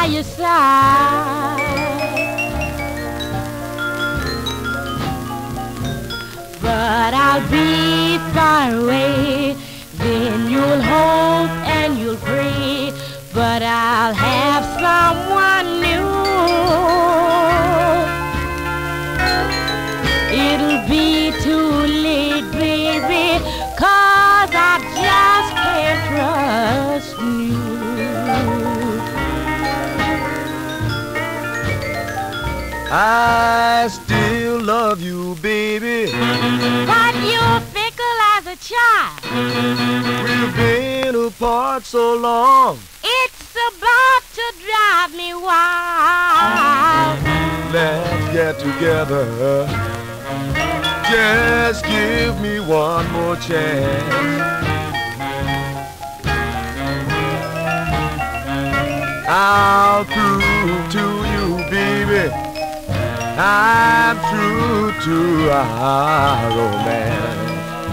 your side. But I'll be far away, then you'll hope and you'll pray, but I'll have someone new. It'll be too late, baby, 'cause I just can't trust you. I still love you, baby, But you're fickle as a child. we've been apart so long. It's about to drive me wild. Let's get together, just give me one more chance. I'll prove to you, baby, I'm true to our romance.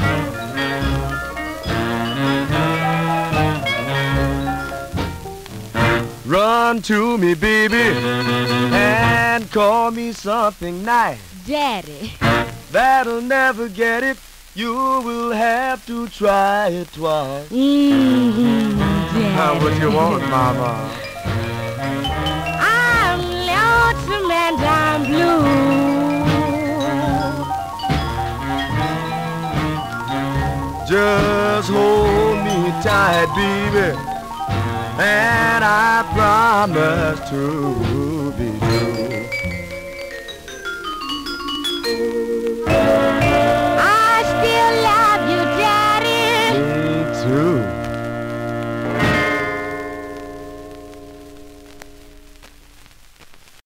Run to me, baby, and call me something nice. Daddy. That'll never get it. You will have to try it twice. Daddy. How would you want, Mama? I'm lonesome and I'm blue. Just hold me tight, baby, and I promise to be true.